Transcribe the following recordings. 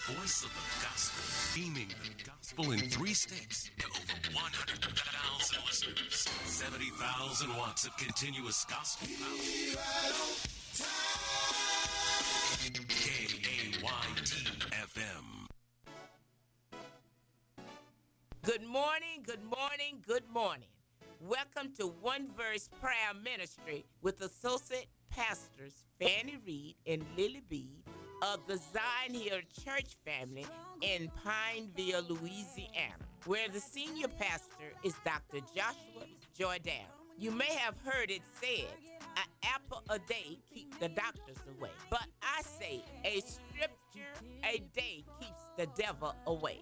voice of the gospel, beaming the gospel in 3 states to over 100,000 listeners. 70,000 watts of continuous gospel power. KAYT FM. Good morning, good morning, good morning. Welcome to One Verse Prayer Ministry with Associate Pastors Fanny Reed and Lily Bead of the Zion Hill Church family in Pineville, Louisiana, where the senior pastor is Dr. Joshua Jordan. You may have heard it said, an apple a day keeps the doctors away. But I say, a scripture a day keeps the devil away.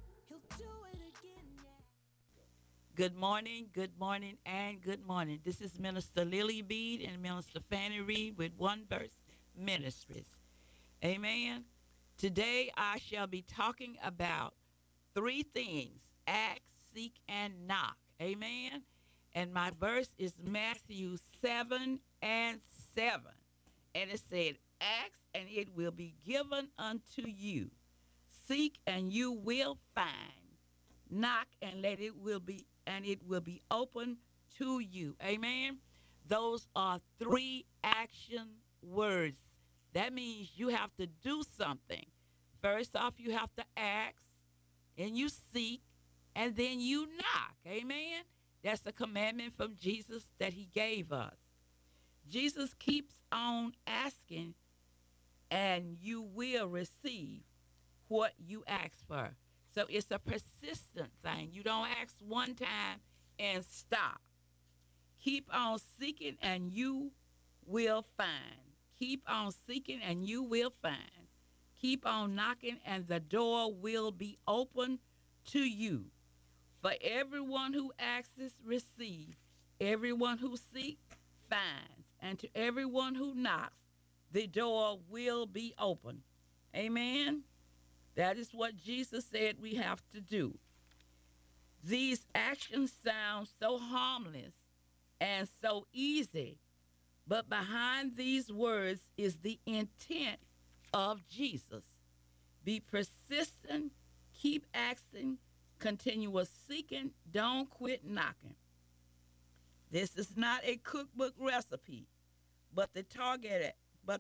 Good morning, and good morning. This is Minister Lily Bead and Minister Fanny Reed with One Verse Ministries. Amen. Today I shall be talking about 3 things: ask, seek, and knock. Amen. And my verse is Matthew 7:7. And it said, ask and it will be given unto you. Seek and you will find. Knock and it will be open to you. Amen. Those are 3 action words. That means you have to do something. First off, you have to ask, and you seek, and then you knock. Amen. That's a commandment from Jesus that he gave us. Jesus keeps on asking, and you will receive what you ask for. So it's a persistent thing. You don't ask one time and stop. Keep on seeking and you will find. Keep on seeking and you will find. Keep on knocking and the door will be open to you. For everyone who asks receives. Everyone who seeks finds. And to everyone who knocks, the door will be open. Amen. That is what Jesus said we have to do. These actions sound so harmless and so easy, but behind these words is the intent of Jesus. Be persistent, keep asking, continue seeking, don't quit knocking. This is not a cookbook recipe, but the target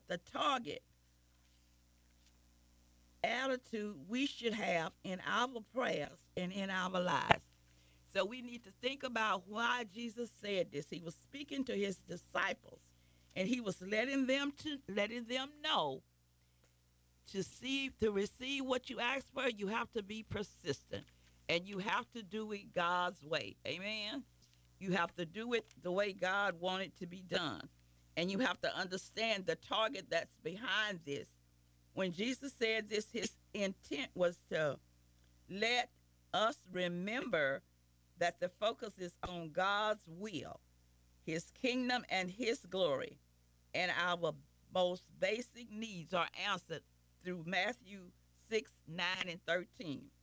attitude we should have in our prayers and in our lives. So we need to think about why Jesus said this. He was speaking to his disciples, and he was letting them know to receive what you ask for, you have to be persistent, and you have to do it God's way. Amen. You have to do it the way God wanted to be done, and you have to understand the target that's behind this. When Jesus said this, his intent was to let us remember that the focus is on God's will, his kingdom, and his glory. And our most basic needs are answered through Matthew 6:9-13.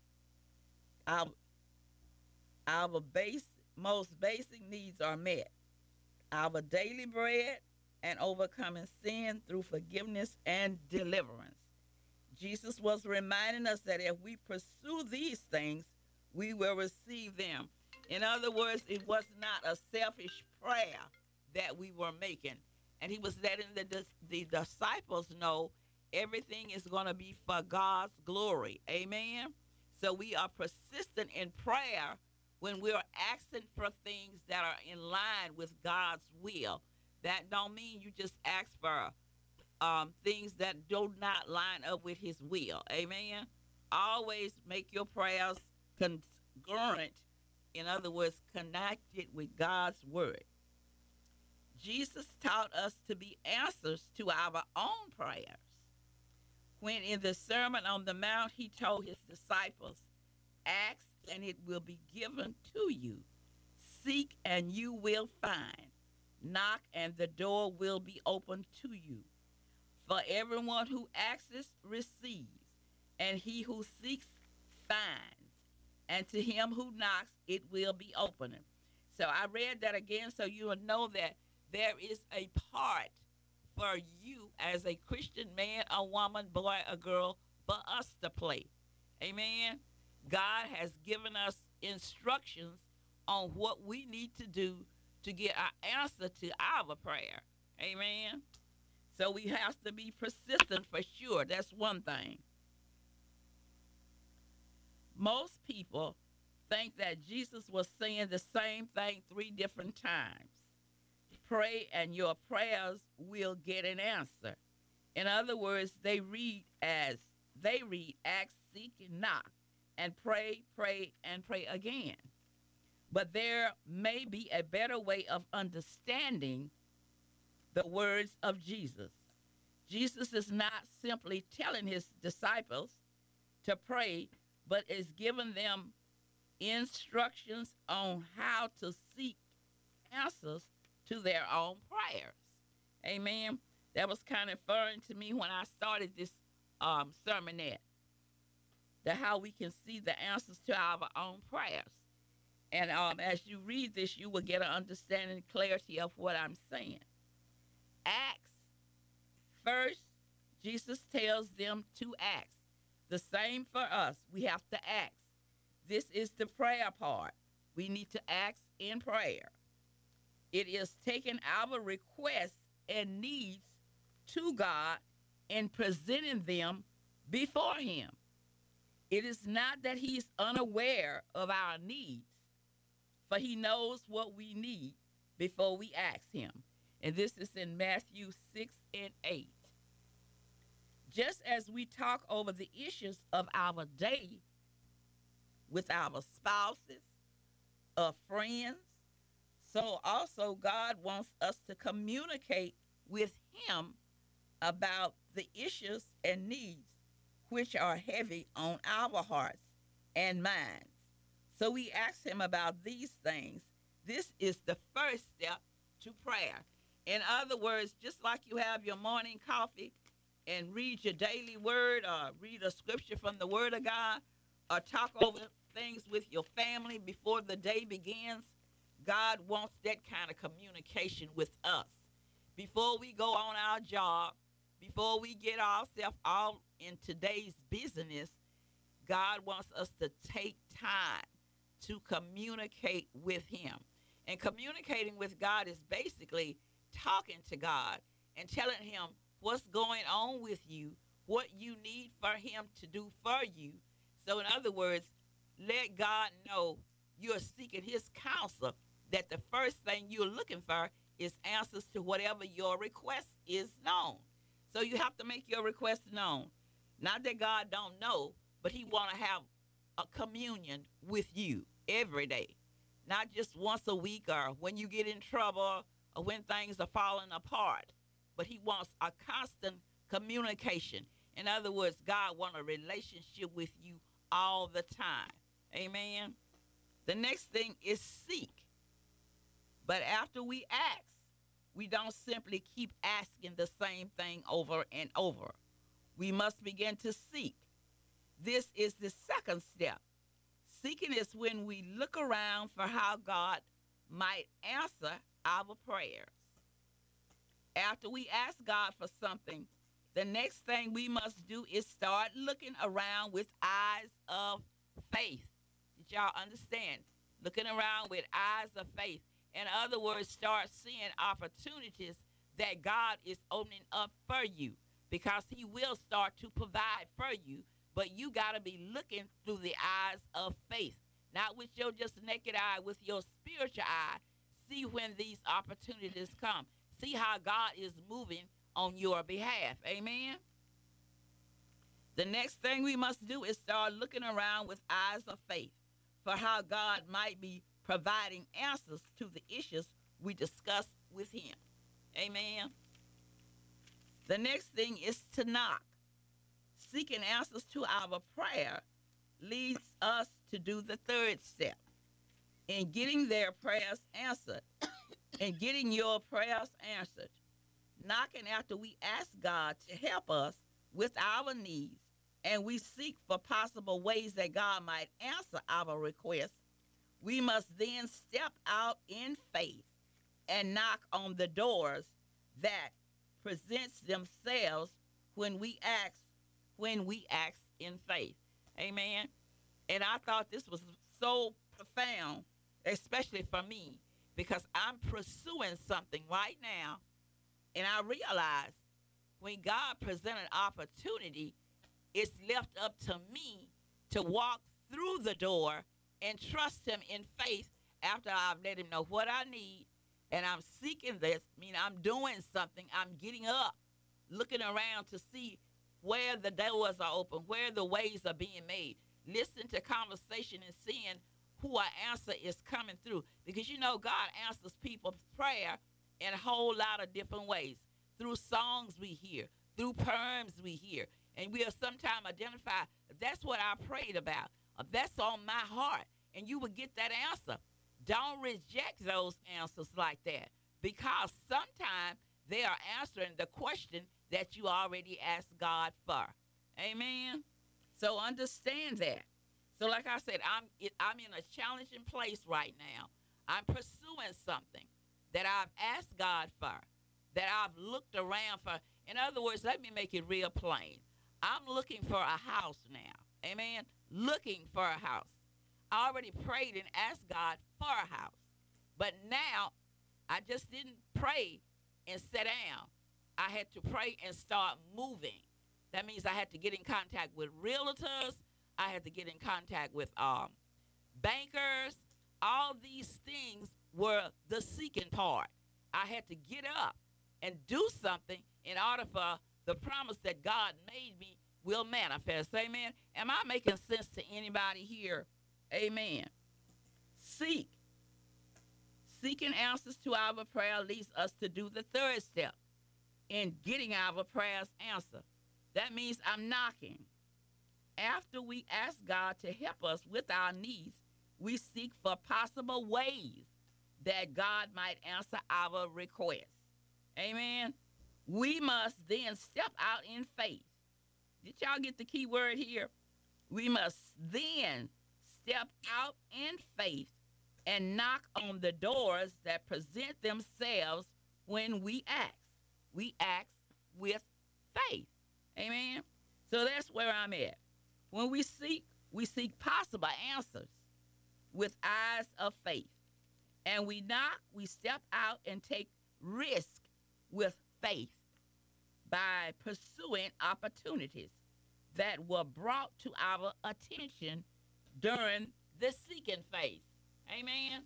Our most basic needs are met. Our daily bread and overcoming sin through forgiveness and deliverance. Jesus was reminding us that if we pursue these things, we will receive them. In other words, it was not a selfish prayer that we were making. And he was letting the disciples know everything is going to be for God's glory. Amen? So we are persistent in prayer when we're asking for things that are in line with God's will. That don't mean you just ask for things that do not line up with his will. Amen. Always make your prayers congruent. In other words, connected with God's word. Jesus taught us to be answers to our own prayers. When in the Sermon on the Mount, he told his disciples, ask and it will be given to you. Seek and you will find. Knock and the door will be open to you. For everyone who asks receives, and he who seeks finds, and to him who knocks it will be opened. So I read that again so you will know that there is a part for you as a Christian man, a woman, boy, or girl, for us to play. Amen. God has given us instructions on what we need to do to get our answer to our prayer. Amen. So we have to be persistent for sure. That's one thing. Most people think that Jesus was saying the same thing 3 different times. Pray and your prayers will get an answer. In other words, they read ask, seek, and knock, and pray, pray, and pray again. But there may be a better way of understanding the words of Jesus. Jesus is not simply telling his disciples to pray, but is giving them instructions on how to seek answers to their own prayers. Amen. That was kind of foreign to me when I started this sermonette, that how we can see the answers to our own prayers. And as you read this, you will get an understanding and clarity of what I'm saying. Ask. First, Jesus tells them to ask. The same for us. We have to ask. This is the prayer part. We need to ask in prayer. It is taking our requests and needs to God and presenting them before him. It is not that he's unaware of our needs, for he knows what we need before we ask him. And this is in Matthew 6 and 8. Just as we talk over the issues of our day with our spouses or friends, so also God wants us to communicate with him about the issues and needs which are heavy on our hearts and minds. So we ask him about these things. This is the first step to prayer. In other words, just like you have your morning coffee and read your daily word or read a scripture from the word of God or talk over things with your family before the day begins, God wants that kind of communication with us. Before we go on our job, before we get ourselves all in today's business, God wants us to take time to communicate with him. And communicating with God is basically talking to God and telling him what's going on with you, what you need for him to do for you. So in other words, let God know you're seeking his counsel, that the first thing you're looking for is answers to whatever your request is known. So you have to make your request known. Not that God don't know, but he want to have a communion with you every day. Not just once a week or when you get in trouble or when things are falling apart. But he wants a constant communication. In other words, God wants a relationship with you all the time. Amen. The next thing is seek. But after we ask, we don't simply keep asking the same thing over and over. We must begin to seek. This is the second step. Seeking is when we look around for how God might answer our prayers. After we ask God for something, the next thing we must do is start looking around with eyes of faith. Did y'all understand? Looking around with eyes of faith. In other words, start seeing opportunities that God is opening up for you, because he will start to provide for you. But you got to be looking through the eyes of faith, not with your just naked eye, with your spiritual eye. See when these opportunities come. See how God is moving on your behalf. Amen. The next thing we must do is start looking around with eyes of faith for how God might be providing answers to the issues we discuss with him. Amen. The next thing is to knock. Seeking answers to our prayer leads us to do the third step in getting their prayers answered and getting your prayers answered. Knocking after we ask God to help us with our needs and we seek for possible ways that God might answer our requests, we must then step out in faith and knock on the doors that presents themselves when we ask in faith. Amen. And I thought this was so profound, especially for me, because I'm pursuing something right now. And I realize when God presents an opportunity, it's left up to me to walk through the door and trust him in faith after I've let him know what I need. And I'm seeking this, I'm doing something. I'm getting up, looking around to see where the doors are open, where the ways are being made. Listen to conversation and seeing who our answer is coming through. Because God answers people's prayer in a whole lot of different ways. Through songs we hear, through poems we hear. And we'll sometimes identify, that's what I prayed about. That's on my heart. And you will get that answer. Don't reject those answers like that, because sometimes they are answering the question that you already asked God for. Amen. So understand that. So like I said, I'm in a challenging place right now. I'm pursuing something that I've asked God for, that I've looked around for. In other words, let me make it real plain. I'm looking for a house now. Amen. Looking for a house. I already prayed and asked God for a house. But now, I just didn't pray and sit down. I had to pray and start moving. That means I had to get in contact with realtors. I had to get in contact with bankers. All these things were the seeking part. I had to get up and do something in order for the promise that God made me will manifest. Amen. Am I making sense to anybody here? Amen. Seeking answers to our prayer leads us to do the third step in getting our prayers answered. That means I'm knocking. After we ask God to help us with our needs, we seek for possible ways that God might answer our requests. Amen. We must then step out in faith. Did y'all get the key word here? We must then step out in faith and knock on the doors that present themselves when we ask. We ask with faith. Amen. So that's where I'm at. When we seek possible answers with eyes of faith. And we knock, we step out and take risk with faith by pursuing opportunities that were brought to our attention during the seeking phase. Amen.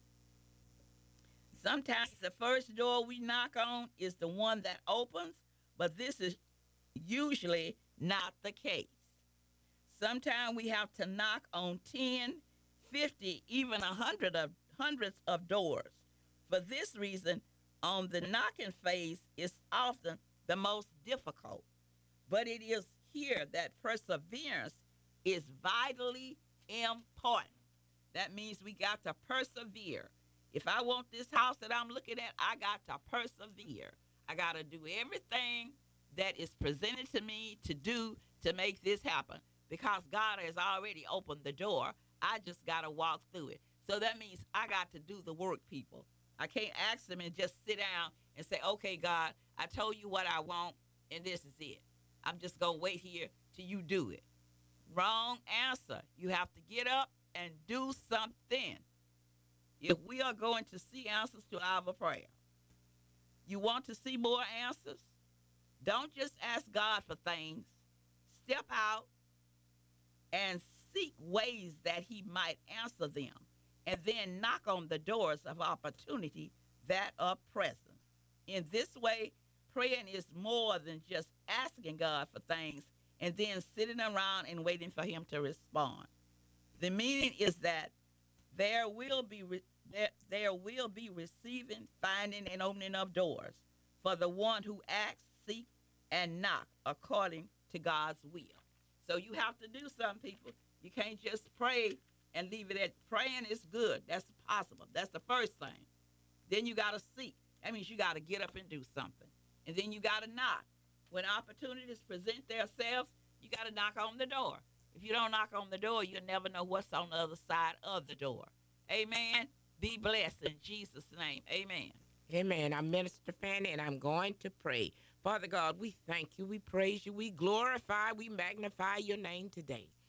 Sometimes the first door we knock on is the one that opens, but this is usually not the case. Sometimes we have to knock on 10, 50, even hundreds of doors. For this reason, on the knocking phase is often the most difficult. But it is here that perseverance is vitally important. That means we got to persevere. If I want this house that I'm looking at, I got to persevere. I got to do everything that is presented to me to do to make this happen, because God has already opened the door. I just got to walk through it. So that means I got to do the work, people. I can't ask him and just sit down and say, okay, God, I told you what I want, and this is it. I'm just going to wait here till you do it. Wrong answer. You have to get up and do something. If we are going to see answers to our prayer, you want to see more answers? Don't just ask God for things. Step out and seek ways that he might answer them, and then knock on the doors of opportunity that are present. In this way, praying is more than just asking God for things and then sitting around and waiting for him to respond. The meaning is that there will be receiving, finding, and opening of doors for the one who acts, seeks, and knock according to God's will. So you have to do something, people. You can't just pray and leave it at praying is good. That's possible. That's the first thing. Then you got to seek. That means you got to get up and do something. And then you got to knock. When opportunities present themselves, you got to knock on the door. If you don't knock on the door, you'll never know what's on the other side of the door. Amen. Be blessed in Jesus' name. Amen. Amen. I'm Minister Fanny, and I'm going to pray. Father God, we thank you, we praise you, we glorify, we magnify your name today.